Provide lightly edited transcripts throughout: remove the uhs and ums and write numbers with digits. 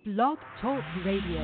Blog Talk Radio.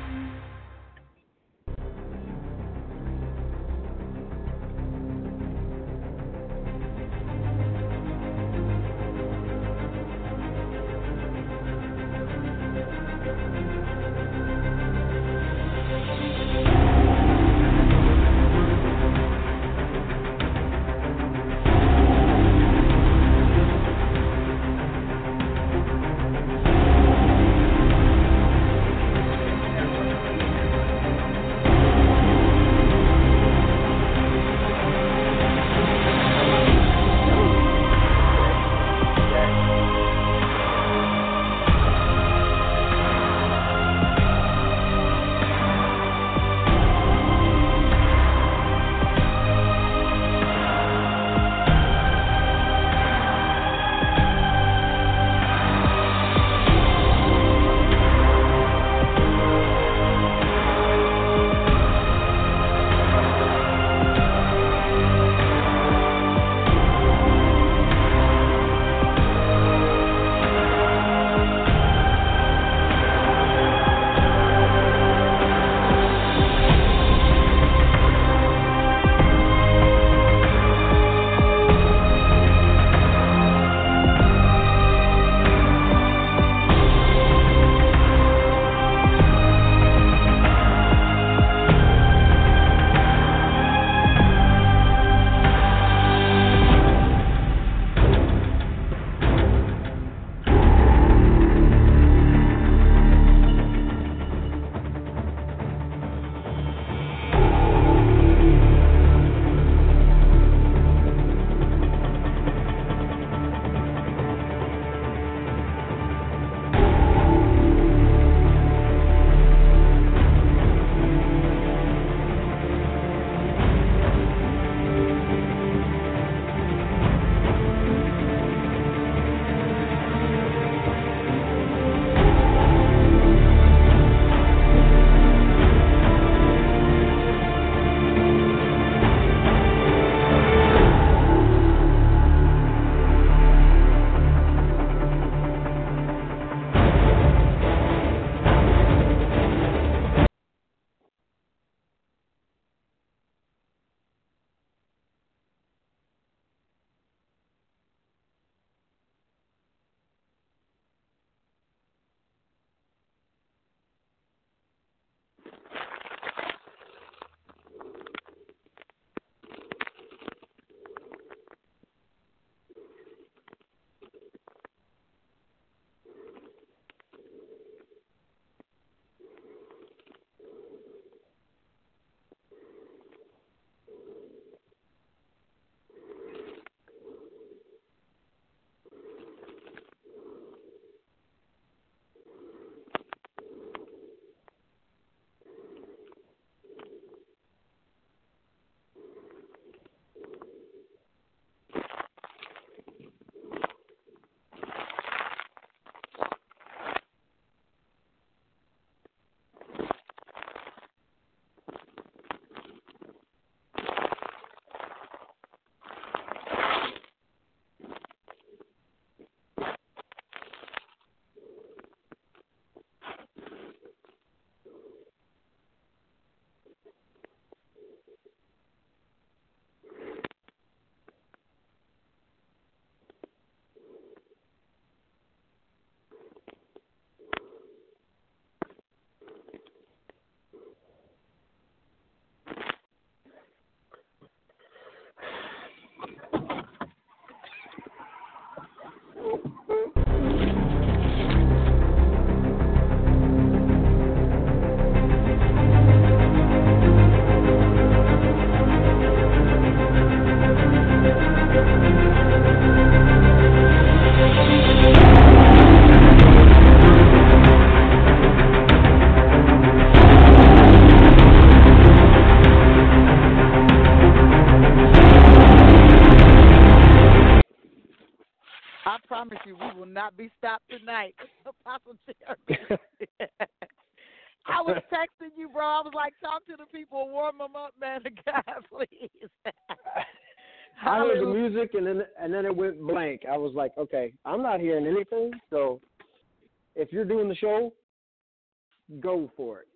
Not be stopped tonight, Apostle Jeremy. I was texting you, bro. I was like, talk to the people, warm them up, man. God, please. I heard the music, and then it went blank. I was like, okay, I'm not hearing anything. So if you're doing the show, go for it.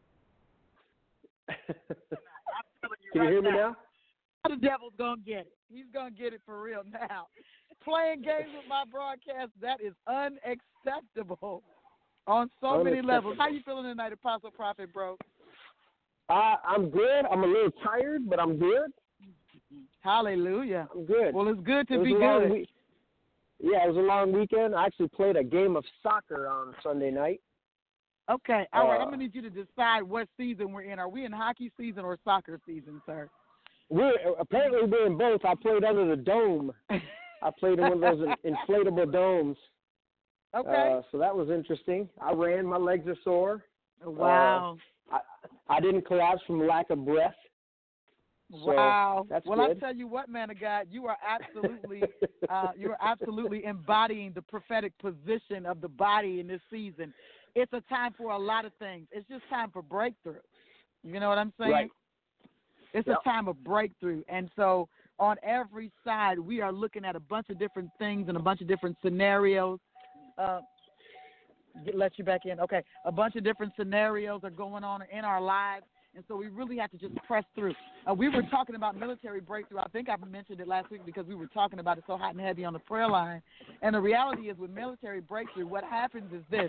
Can right you hear me now? The devil's going to get it. He's going to get it for real now. Playing games with my broadcast, that is unacceptable on so many levels. How you feeling tonight, Apostle Prophet, bro? I'm good. I'm a little tired, but I'm good. Hallelujah. I'm good. Well, it's good to be good. Yeah, it was a long weekend. I actually played a game of soccer on Sunday night. Okay, all right. I'm going to need you to decide what season we're in. Are we in hockey season or soccer season, sir? We're in both. I played under the dome. I played in one of those inflatable domes. Okay. So that was interesting. I ran. My legs are sore. Wow. I didn't collapse from lack of breath. So wow. That's well, good. I tell you what, man of God, you are absolutely embodying the prophetic position of the body in this season. It's a time for a lot of things. It's just time for breakthrough. You know what I'm saying? Right. It's a time of breakthrough. And so on every side, we are looking at a bunch of different things and a bunch of different scenarios. Let you back in. Okay. A bunch of different scenarios are going on in our lives. And so we really have to just press through. We were talking about military breakthrough. I think I mentioned it last week because we were talking about it so hot and heavy on the prayer line. And the reality is with military breakthrough, what happens is this.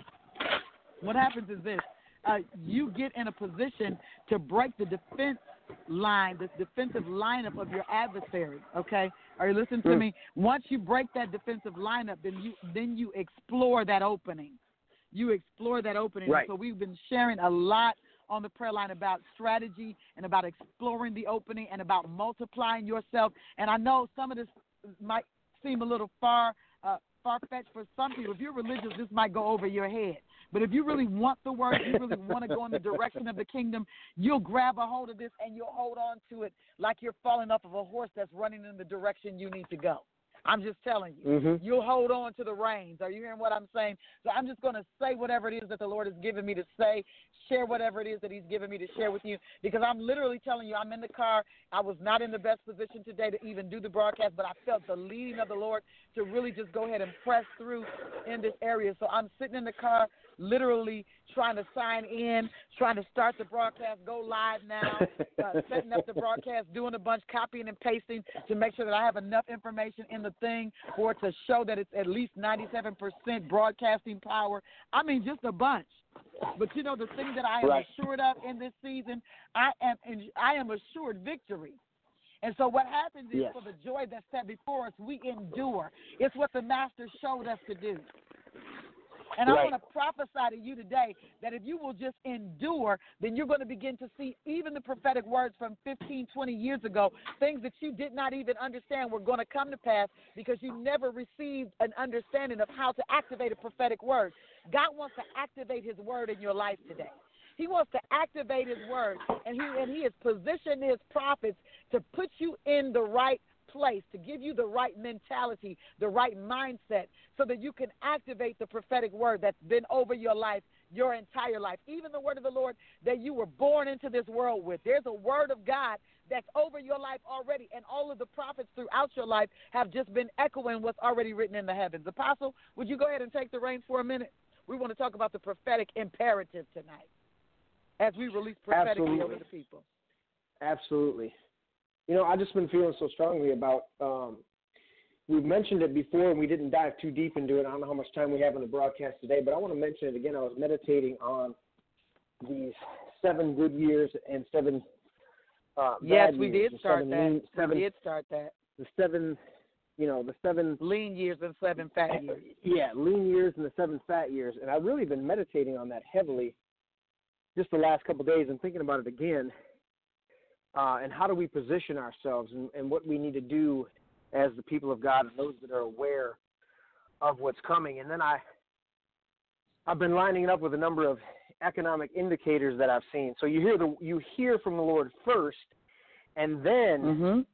You get in a position to break the defense line, the defensive lineup of your adversary, okay? Are you listening to me? Once you break that defensive lineup, then you explore that opening. Right. So we've been sharing a lot on the prayer line about strategy and about exploring the opening and about multiplying yourself. And I know some of this might seem a little far-fetched for some people. If you're religious, this might go over your head. But if you really want the word, you really want to go in the direction of the kingdom, you'll grab a hold of this and you'll hold on to it like you're falling off of a horse that's running in the direction you need to go. I'm just telling you. You'll hold on to the reins. Are you hearing what I'm saying? So I'm just going to say whatever it is that the Lord has given me to say, share whatever it is that he's given me to share with you, because I'm literally telling you, I'm in the car. I was not in the best position today to even do the broadcast, but I felt the leading of the Lord to really just go ahead and press through in this area. So I'm sitting in the car, literally trying to sign in, trying to start the broadcast, go live now, setting up the broadcast, doing a bunch, copying and pasting to make sure that I have enough information in the thing for it to show that it's at least 97% broadcasting power. I mean, just a bunch. But you know, the thing that I am assured of in this season, I am assured victory. And so what happens is for the joy that's set before us, we endure. It's what the Master showed us to do. And I want to prophesy to you today that if you will just endure, then you're going to begin to see even the prophetic words from 15, 20 years ago, things that you did not even understand were going to come to pass because you never received an understanding of how to activate a prophetic word. God wants to activate his word in your life today. He wants to activate his word, and he has positioned his prophets to put you in the right place, to give you the right mentality, the right mindset, so that you can activate the prophetic word that's been over your life, your entire life, even the word of the Lord that you were born into this world with. There's a word of God that's over your life already, and all of the prophets throughout your life have just been echoing what's already written in the heavens. Apostle, would you go ahead and take the reins for a minute? We want to talk about the prophetic imperative tonight as we release prophetically over the people. Absolutely. You know, I've just been feeling so strongly about, we've mentioned it before and we didn't dive too deep into it. I don't know how much time we have on the broadcast today, but I want to mention it again. I was meditating on these 7 good years and 7 bad years. We did start that. The 7 lean years and 7 fat years. Yeah, lean years and the 7 fat years. And I've really been meditating on that heavily just the last couple of days and thinking about it again. And how do we position ourselves and what we need to do as the people of God and those that are aware of what's coming. And then I've been lining it up with a number of economic indicators that I've seen. So you hear from the Lord first, and then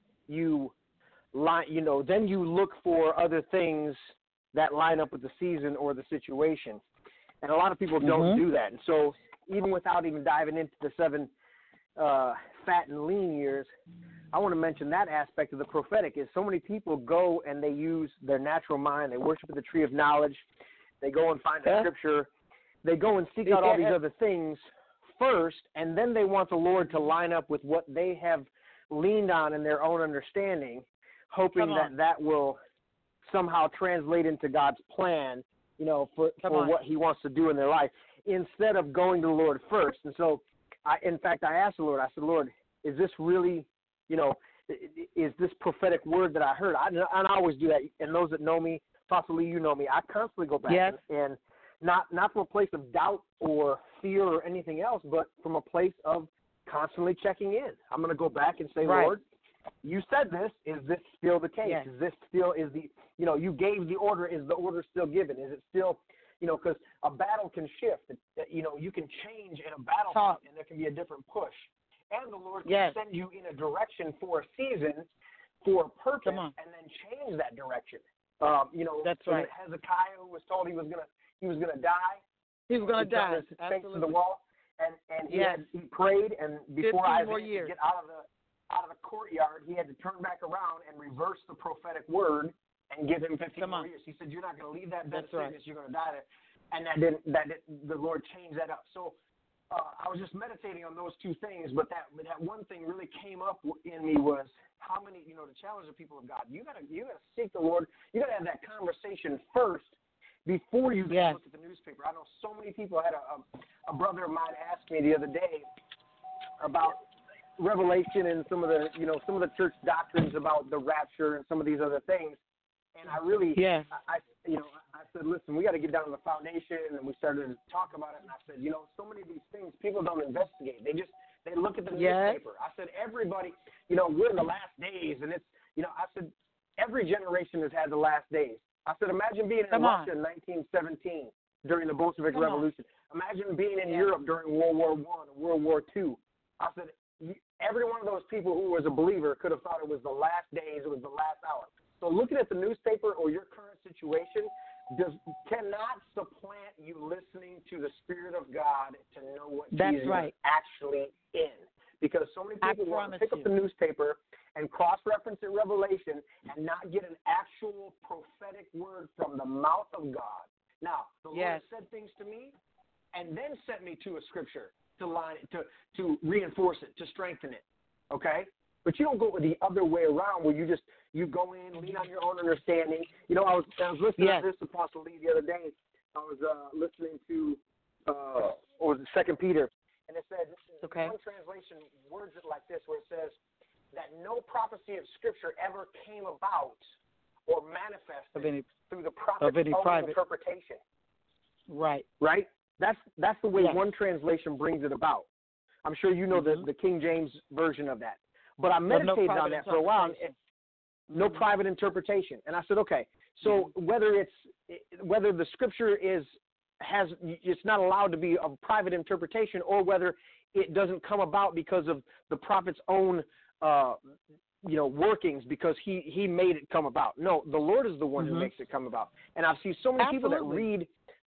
then you look for other things that line up with the season or the situation. And a lot of people don't do that. And so even without even diving into the 7 fat and lean years, I want to mention that aspect of the prophetic is so many people go and they use their natural mind. They worship at the tree of knowledge. They go and find a scripture They go and seek out all these other things first, and then they want the Lord to line up with what they have leaned on in their own understanding, hoping that will somehow translate into God's plan, you know, for what he wants to do in their life, instead of going to the Lord first. And so, in fact, I asked the Lord, I said, Lord, is this really, you know, is this prophetic word that I heard? And I always do that. And those that know me, possibly you know me, I constantly go back and not from a place of doubt or fear or anything else, but from a place of constantly checking in. I'm going to go back and say, Lord, you said this. Is this still the case? Is this still, you know, you gave the order. Is the order still given? Is it still, you know, because a battle can shift. You know, you can change in a battle, and there can be a different push. And the Lord can send you in a direction for a season, for a purpose, and then change that direction. You know, that's right. Hezekiah, who was told he was gonna die. He was gonna die. Face to the wall, and he prayed, and before Isaiah could get out of the courtyard, he had to turn back around and reverse the prophetic word and give him 15 more years. He said, "You're not going to leave that bed of sickness. You're going to die there." And the Lord changed that up. So I was just meditating on those two things, but that one thing really came up in me was how many, you know, to challenge the people of God. You gotta seek the Lord. You gotta have that conversation first before you look at the newspaper. I know so many people. I had a brother of mine ask me the other day about Revelation and some of the church doctrines about the rapture and some of these other things. And I really, I said, listen, we got to get down to the foundation, and we started to talk about it. And I said, you know, so many of these things people don't investigate. They look at the newspaper. I said, everybody, you know, we're in the last days, and it's, you know, I said, every generation has had the last days. I said, imagine being in Russia in 1917 during the Bolshevik Revolution. Imagine being in Europe during World War I or World War II. I said, every one of those people who was a believer could have thought it was the last days, it was the last hour. So looking at the newspaper or your current situation cannot supplant you listening to the Spirit of God to know what Jesus is actually in. Because so many people want to pick up the newspaper and cross-reference in Revelation and not get an actual prophetic word from the mouth of God. Now, the Lord said things to me and then sent me to a scripture to line it, to reinforce it, to strengthen it. Okay? But you don't go the other way around where you go in, lean on your own understanding. You know, I was listening to this Apostle Lee the other day. I was listening to or was it 2 Peter, and it said one translation words it like this, where it says that no prophecy of Scripture ever came about or manifested through the prophet's own interpretation. Right. That's the way one translation brings it about. I'm sure you know the King James version of that. But I meditated on that for a while. No private interpretation. And I said, okay, so whether the scripture it's not allowed to be a private interpretation, or whether it doesn't come about because of the prophet's own workings, because he made it come about. No, the Lord is the one who makes it come about. And I've seen so many people that read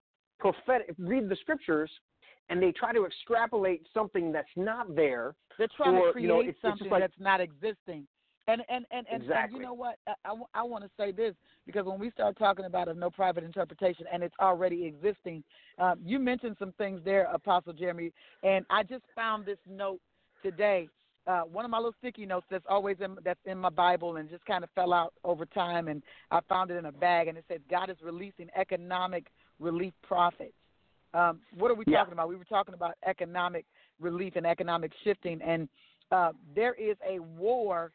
the scriptures, and they try to extrapolate something that's not there. They're trying to create something that's not existing. And you know what? I want to say this, because when we start talking about no private interpretation and it's already existing, you mentioned some things there, Apostle Jeremy, and I just found this note today. One of my little sticky notes that's always that's in my Bible and just kind of fell out over time, and I found it in a bag, and it said God is releasing economic relief profits. What are we talking about? We were talking about economic relief and economic shifting, and there is a war,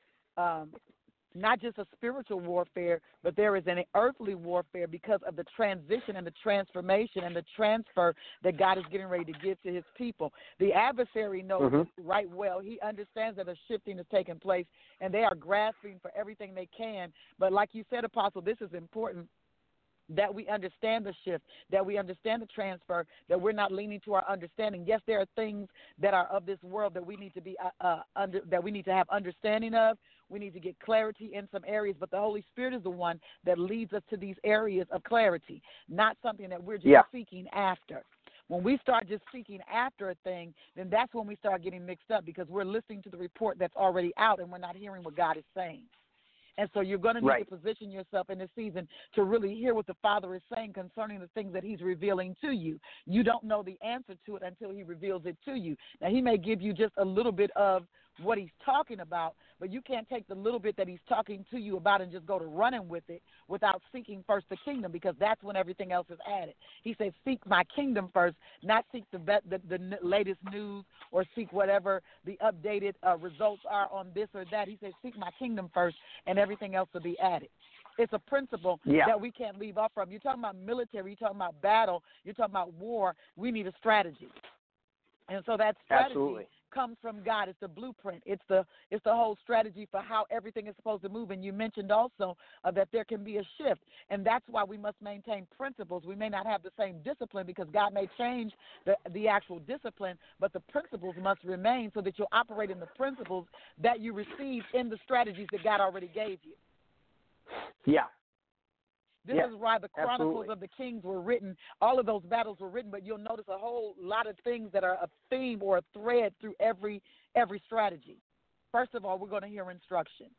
not just a spiritual warfare, but there is an earthly warfare because of the transition and the transformation and the transfer that God is getting ready to give to his people. The adversary knows right well. He understands that a shifting is taking place, and they are grasping for everything they can. But like you said, Apostle, this is important, that we understand the shift, that we understand the transfer, that we're not leaning to our understanding. Yes, there are things that are of this world that we need to be that we need to have understanding of. We need to get clarity in some areas, but the Holy Spirit is the one that leads us to these areas of clarity, not something that we're just seeking after. When we start just seeking after a thing, then that's when we start getting mixed up, because we're listening to the report that's already out and we're not hearing what God is saying. And so you're going to need Right. to position yourself in this season to really hear what the Father is saying concerning the things that he's revealing to you. You don't know the answer to it until he reveals it to you. Now, he may give you just a little bit of what he's talking about, but you can't take the little bit that he's talking to you about and just go to running with it without seeking first the kingdom, because that's when everything else is added. He said, seek my kingdom first, not seek the latest news or seek whatever the updated results are on this or that. He said, seek my kingdom first, and everything else will be added. It's a principle that we can't leave off from. You're talking about military, you're talking about battle, you're talking about war. We need a strategy. And so that strategy comes from God. It's the blueprint. It's the whole strategy for how everything is supposed to move. And you mentioned also that there can be a shift, and that's why we must maintain principles. We may not have the same discipline because God may change the actual discipline, but the principles must remain so that you'll operate in the principles that you received in the strategies that God already gave you. Yeah. This is why the Chronicles of the Kings were written. All of those battles were written, but you'll notice a whole lot of things that are a theme or a thread through every strategy. First of all, we're going to hear instruction.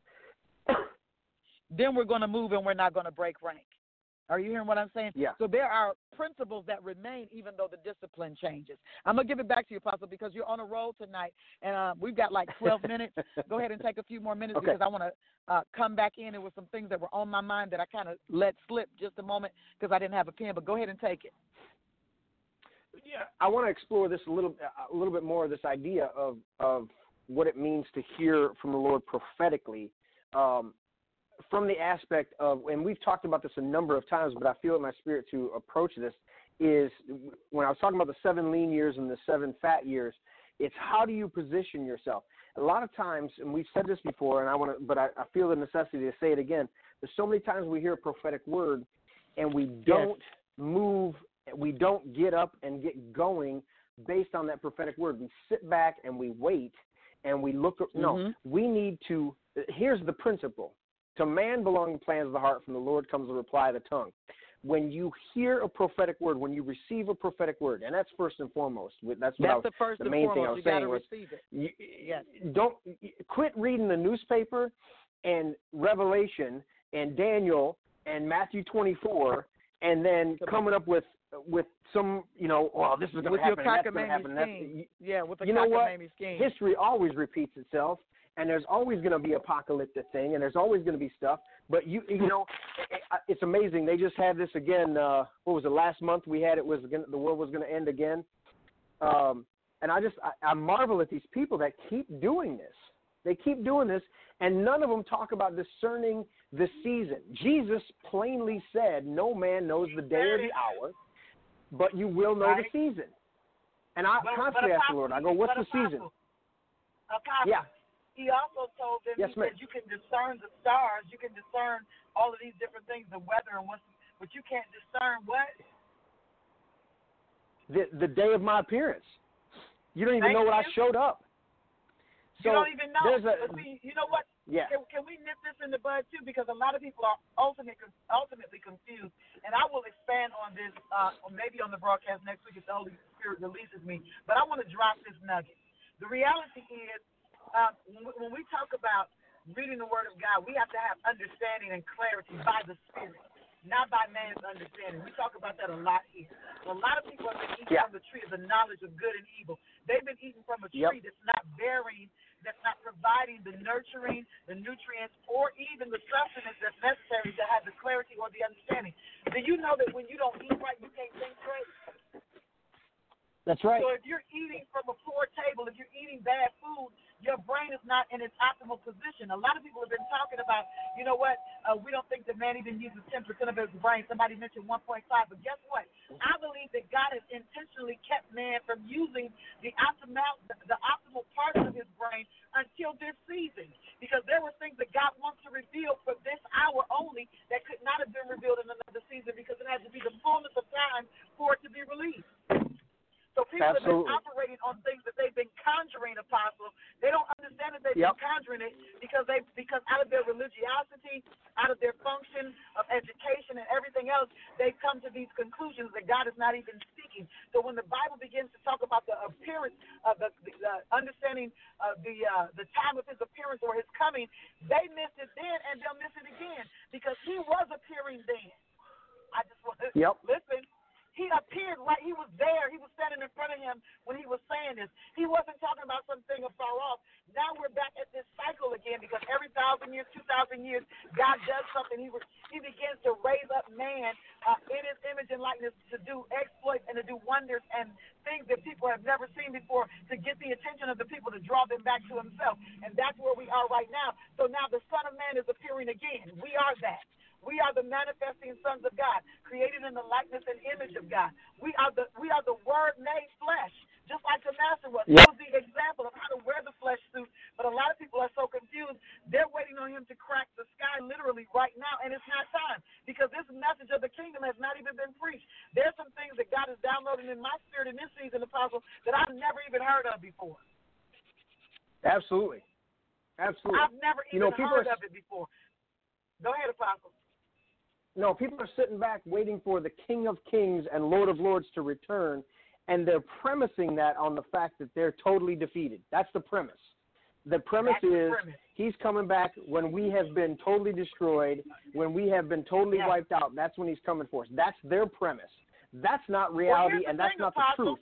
Then we're going to move, and we're not going to break rank. Are you hearing what I'm saying? Yeah. So there are principles that remain even though the discipline changes. I'm going to give it back to you, Apostle, because you're on a roll tonight, and we've got like 12 minutes. Go ahead and take a few more minutes because I want to come back in. There were some things that were on my mind that I kind of let slip just a moment because I didn't have a pen, but go ahead and take it. Yeah, I want to explore this a little bit more, this idea of what it means to hear from the Lord prophetically. From the aspect of, and we've talked about this a number of times, but I feel in my spirit to approach this, is when I was talking about the 7 lean years and the 7 fat years, it's how do you position yourself? A lot of times, and we've said this before, and I feel the necessity to say it again, there's so many times we hear a prophetic word and we don't move, we don't get up and get going based on that prophetic word. We sit back and we wait and we look. No, we need to, here's the principle. To man belong the plans of the heart, from the Lord comes the reply of the tongue. When you hear a prophetic word, when you receive a prophetic word, and that's first and foremost. That's the main thing I was saying was, don't quit reading the newspaper and Revelation and Daniel and Matthew 24, and then coming up with some, this is going to happen, that's going to happen. With the cockamamie scheme. History always repeats itself. And there's always going to be apocalyptic thing, and there's always going to be stuff. But it's amazing. They just had this again. What was it? Last month we had the world was going to end again. And I marvel at these people that keep doing this. They keep doing this, and none of them talk about discerning the season. Jesus plainly said, "No man knows the day or the hour, but you will know the season." And I constantly ask the Lord. I go, "What's the season?" Yeah. He also told them, he said, you can discern the stars, you can discern all of these different things, the weather and but you can't discern what? The day of my appearance. You don't even know when I showed up. So you don't even know. But see, you know what? Yeah. Can we nip this in the bud, too? Because a lot of people are ultimately confused. And I will expand on this maybe on the broadcast next week if the Holy Spirit releases me. But I want to drop this nugget. The reality is, when we talk about reading the Word of God, we have to have understanding and clarity by the Spirit, not by man's understanding. We talk about that a lot here. A lot of people have been eating from the tree of the knowledge of good and evil. They've been eating from a tree that's not bearing, that's not providing the nurturing, the nutrients, or even the sustenance that's necessary to have the clarity or the understanding. Do you know that when you don't eat right, you can't think straight? That's right. So if you're eating from a poor table, if you're eating bad food, your brain is not in its optimal position. A lot of people have been talking about, we don't think that man even uses 10% of his brain. Somebody mentioned 1.5, but guess what? I believe that God has intentionally kept man from using the optimal parts of his brain until this season, because there were things that God wants to reveal for this hour only that could not have been revealed in another season, because it had to be the fullness of time for it to be released. So people have been operating on things that they've been conjuring, Apostle. They don't understand that they've been conjuring it because out of their religiosity, out of their function of education and everything else, they've come to these conclusions that God is not even speaking. being. So when the Bible begins to talk about the appearance of the understanding of the time of his appearance or his coming, they missed it then and they'll miss it again because he was appearing then. I just want to listen. He appeared right. He was there. He was standing in front of him when he was saying this. He wasn't talking about something afar off. Now we're back at this cycle again because every 1,000 years, 2,000 years, God does something. He begins to raise up man in his image and likeness to do exploits and to do wonders and things that people have never seen before to get the attention of the people to draw them back to himself. And that's where we are right now. So now the Son of Man is appearing again. We are that. We are the manifesting sons of God, created in the likeness and image of God. We are the Word made flesh, just like the Master was. He was the example of how to wear the flesh suit. But a lot of people are so confused. They're waiting on him to crack the sky literally right now, and it's not time because this message of the kingdom has not even been preached. There's some things that God is downloading in my spirit in this season, Apostle, that I've never even heard of before. Absolutely. I've never even heard of it before. Go ahead, Apostle. No, people are sitting back waiting for the King of Kings and Lord of Lords to return, and they're premising that on the fact that they're totally defeated. That's the premise. The premise is he's coming back when we have been totally destroyed, when we have been totally wiped out. That's when he's coming for us. That's their premise. That's not reality, and that's not the truth.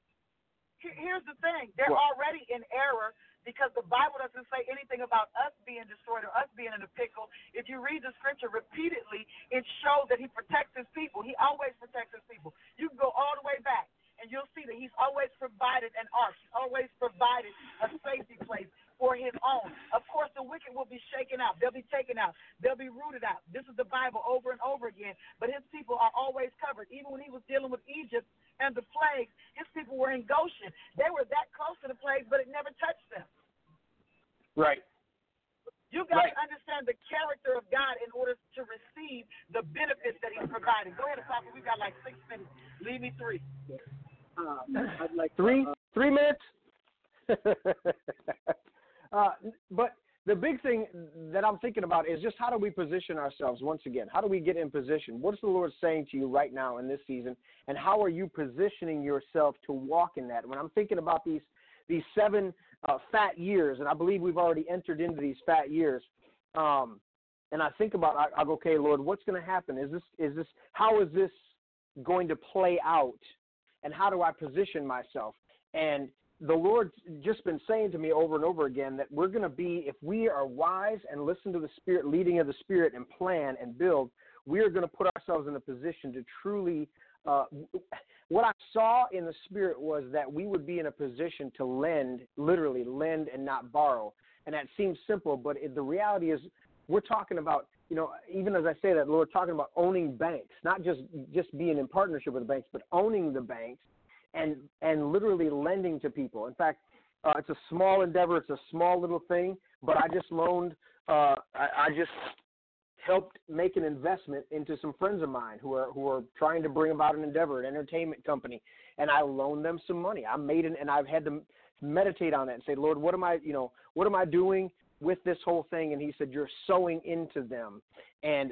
Here's the thing. They're already in error because the Bible doesn't say anything about us being destroyed or us being in a pickle. If you read the scripture repeatedly, it shows that he protects his people. He always protects his people. You can go all the way back, and you'll see that he's always provided an ark. He's always provided a safety place for his own. Of course, the wicked will be shaken out. They'll be taken out. They'll be rooted out. This is the Bible over and over again. But his people are always covered. Even when he was dealing with Egypt and the plagues, his people were in Goshen. They were that close to the plagues, but it never touched them. Right. You've got to understand the character of God in order to receive the benefits that he's providing. Go ahead, Apostle. We've got like 6 minutes. Leave me 3. I'd like 3 minutes? But the big thing that I'm thinking about is just how do we position ourselves once again? How do we get in position? What is the Lord saying to you right now in this season? And how are you positioning yourself to walk in that? When I'm thinking about these 7 fat years, and I believe we've already entered into these fat years, and I think about, I go, okay, Lord, what's going to happen? How is this going to play out? And how do I position myself? And the Lord's just been saying to me over and over again that we're going to be, if we are wise and listen to the Spirit, leading of the Spirit, and plan and build, we are going to put ourselves in a position to truly, what I saw in the Spirit was that we would be in a position to lend, literally lend and not borrow. And that seems simple, but the reality is we're talking about, even as I say that, Lord, talking about owning banks, not just being in partnership with the banks, but owning the banks and literally lending to people. In fact, it's a small endeavor. It's a small little thing, but I just loaned, I just helped make an investment into some friends of mine who are trying to bring about an endeavor, an entertainment company, and I loaned them some money. And I've had to meditate on it and say, Lord, what am I doing with this whole thing? And he said, you're sowing into them, and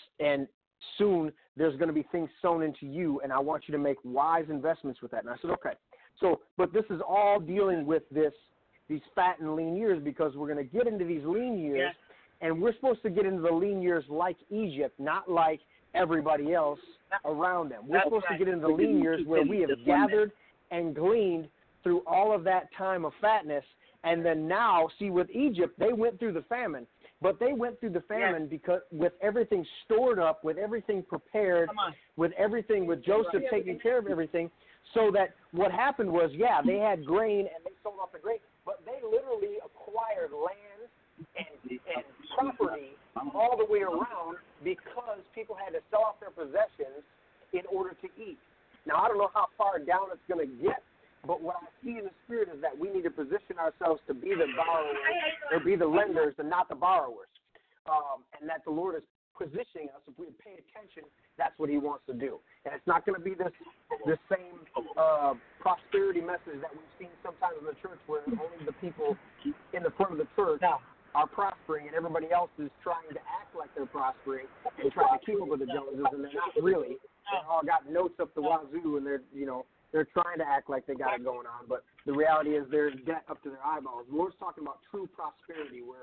soon there's going to be things sown into you, and I want you to make wise investments with that. And I said, okay. So, but this is all dealing with these fat and lean years, because we're going to get into these lean years, and we're supposed to get into the lean years like Egypt, not like everybody else around them. We're supposed to get into the lean years where we have gathered and gleaned through all of that time of fatness. And then now, see, with Egypt, they went through the famine. But they went through the famine because with everything stored up, with everything prepared, with Joseph taking care of everything, so that what happened was, they had grain and they sold off the grain, but they literally acquired land and property all the way around because people had to sell off their possessions in order to eat. Now, I don't know how far down it's going to get, but what I see in the Spirit is that we need to position ourselves to be the borrowers or be the lenders and not the borrowers. And that the Lord is positioning us. If we pay attention, that's what he wants to do. And it's not going to be this same prosperity message that we've seen sometimes in the church where only the people in the front of the church are prospering and everybody else is trying to act like they're prospering and trying to keep up with the Joneses, and they're not really. They all got notes up the wazoo, and they're trying to act like they got it going on, but the reality is there's debt up to their eyeballs. The Lord's talking about true prosperity, where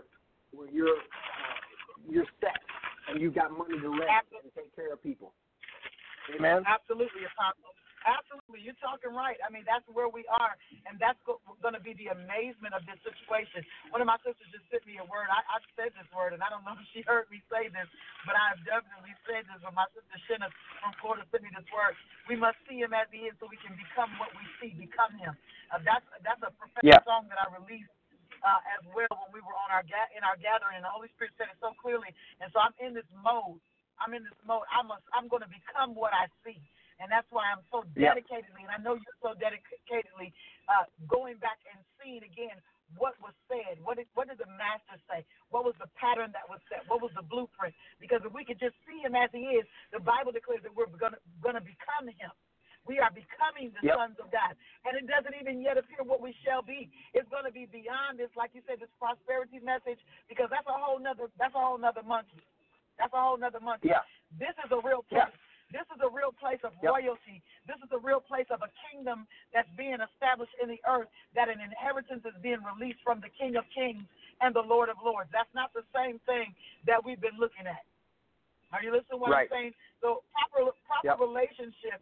you're set and you've got money to rent and take care of people. Amen. Absolutely, Apostle. Absolutely, you're talking right. I mean, that's where we are, and that's going to be the amazement of this situation. One of my sisters just sent me a word. I said this word, and I don't know if she heard me say this, but I've definitely said this. When my sister Shanna from Florida sent me this word, we must see him as he is so we can become what we see, become him. That's a prophetic song that I released as well when we were on in our gathering, and the Holy Spirit said it so clearly. And so I'm in this mode. I'm going to become what I see. And that's why I'm so dedicatedly, and I know you're so dedicatedly going back and seeing again what was said. What did the Master say? What was the pattern that was set? What was the blueprint? Because if we could just see him as he is, the Bible declares that we're going to become him. We are becoming the sons of God. And it doesn't even yet appear what we shall be. It's going to be beyond this, like you said, this prosperity message, because that's a whole nother monkey. That's a whole nother monkey. Yeah. This is a real place. This is a real place of royalty. This is a real place of a kingdom that's being established in the earth, that an inheritance is being released from the King of Kings and the Lord of Lords. That's not the same thing that we've been looking at. Are you listening to what I'm saying? So proper relationships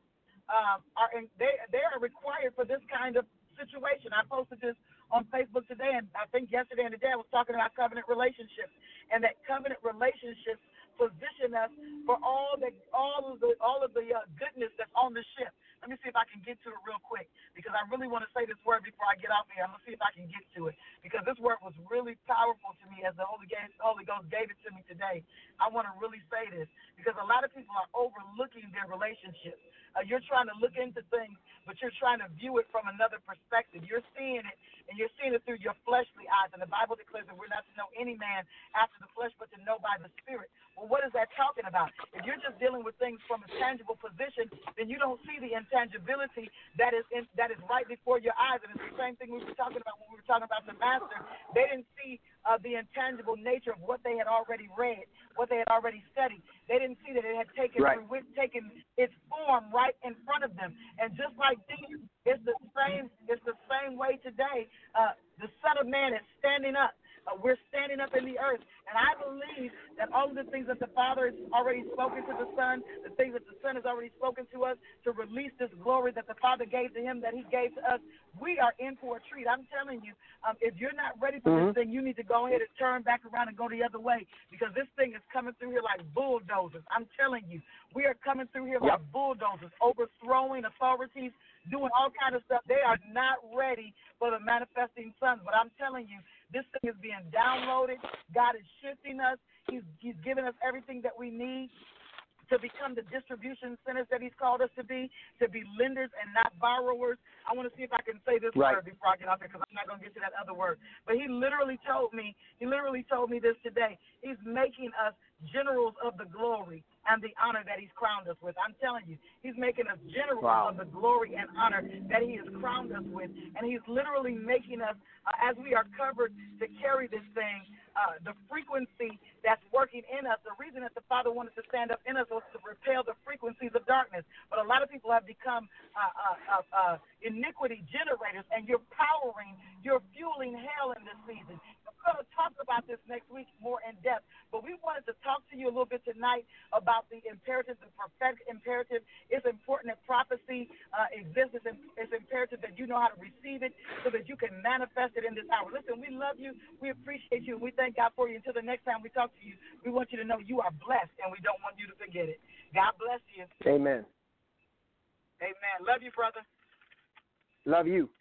they are required for this kind of situation. I posted this on Facebook today, and I think yesterday and today I was talking about covenant relationships, and that covenant relationships position us for all of the goodness that's on the ship. Let me see if I can get to it real quick, because I really want to say this word before I get off here. I'm going to see if I can get to it, because this word was really powerful to me as the Holy Ghost gave it to me today. I want to really say this, because a lot of people are overlooking their relationships. You're trying to look into things, but you're trying to view it from another perspective. You're seeing it, and you're seeing it through your fleshly eyes. And the Bible declares that we're not to know any man after the flesh, but to know by the Spirit. Well, what is that talking about? If you're just dealing with things from a tangible position, then you don't see the intangibility that is right before your eyes. And it's the same thing we were talking about when we were talking about the Master. They didn't see the intangible nature of what they had already read, what they had already studied. They didn't see that it had taken its form right in front of them. And just like this, it's the same way today. The Son of Man is standing up. We're standing up in the earth. And I believe that all of the things that the Father has already spoken to the Son, the things that the Son has already spoken to us, to release this glory that the Father gave to him, that he gave to us, we are in for a treat. I'm telling you, if you're not ready for this thing, you need to go ahead and turn back around and go the other way, because this thing is coming through here like bulldozers. I'm telling you, we are coming through here like bulldozers, overthrowing authorities, doing all kinds of stuff. They are not ready for the manifesting sons. But I'm telling you, this thing is being downloaded. God is shifting us. He's giving us everything that we need to become the distribution centers that he's called us to be lenders and not borrowers. I want to see if I can say this word before I get off here, because I'm not going to get to that other word. But he literally told me this today. He's making us generals of the glory and the honor that he's crowned us with. I'm telling you, he's making us generals of the glory and honor that he has crowned us with. And he's literally making us, as we are covered to carry this thing, the frequency that's working in us. The reason that the Father wanted to stand up in us was to repel the frequencies of darkness. But a lot of people have become iniquity generators, and you're fueling hell in this season. We're going to talk about this next week more in depth, but we wanted to talk to you a little bit tonight about the imperative, the prophetic imperative. It's important that prophecy exists. It's imperative that you know how to receive it so that you can manifest it in this hour. Listen, we love you. We appreciate you. And we thank God for you. Until the next time we talk to you, we want you to know you are blessed, and we don't want you to forget it. God bless you. Amen. Amen. Love you, brother. Love you.